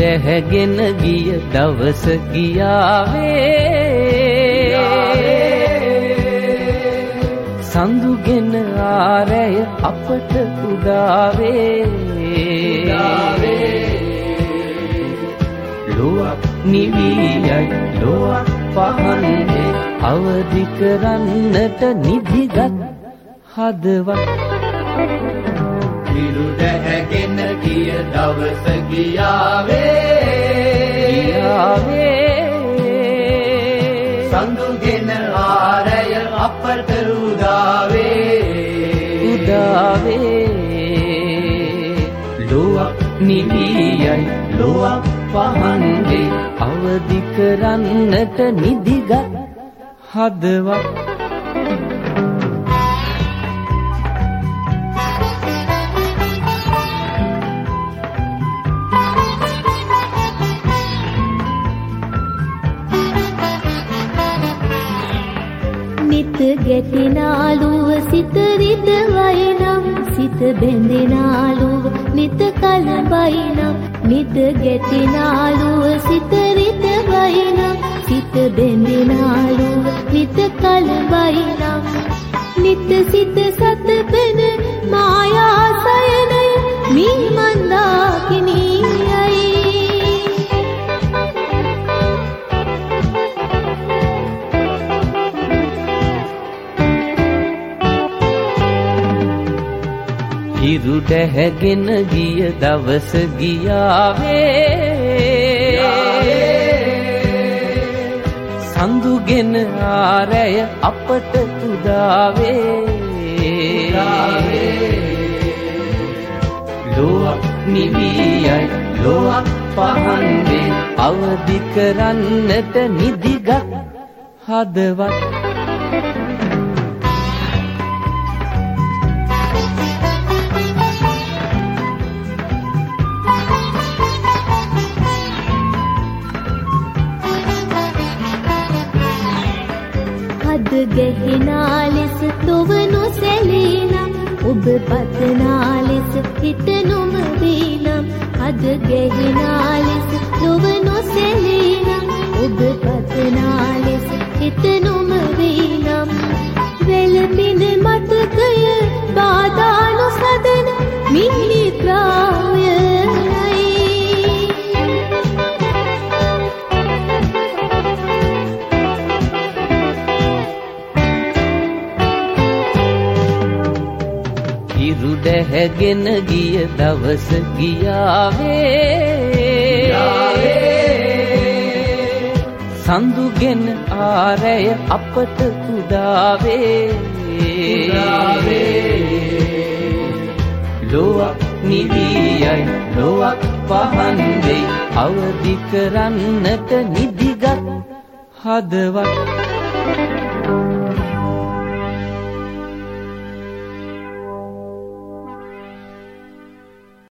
දැහැගෙන ගිය දවස ගියාවේ සඳුගෙන ආරය අපට උදාවේ ලොවක් නිවියයි ලොවක් පහන්දේ අවදි කරන්නට නිදිගත් හදවත් හිරු දැහැගෙන ගිය දවස ගියාවේ සඳුගෙන ආරය අපට උදාවේ ලොවක් නිවියයි ලොවක් පහන්දේ අවදි කරන්නට නිදිගත් හදවත් නිත ගැටිනාලුව සිත රිදවයිනම් සිත බැඳෙනාලුව නිත කලබයිනම් නිත ගැටිනාලුව සිත රිදවයිනම් සිත බැඳෙනාලුව නිත කලබයිනම් නිත සිත සතපන මායා සයනය මින් මන්දාකිනියයි හිරු දැහැගෙන ගිය දවස ගියාවේ සඳුගෙන ආරය අපට උදාවේ ලොවක් නිවියයි ලොවක් පහන්දේ අවදි කරන්නට නිදිගත් හදවත් ගැහෙනා ලෙස තොව නොසැලීනම් ඔබ පතනා ලෙස හිත නොම වීනම් අද ගැහෙනා ලෙස තොව නොසැලීනම් ඔබ පතනා ලෙස හිත නොම වීනම් වෙලපින මතකය බාධා නොසදන මිත්‍රාවයයි හිරු දැහැගෙන ගිය දවස ගියාවේ සඳුගෙන ආරය අපට උදාවේ ලොවක් නිවියයි ලොවක් පහන්දේ අවදි කරන්නට නිදිගත් හදවත්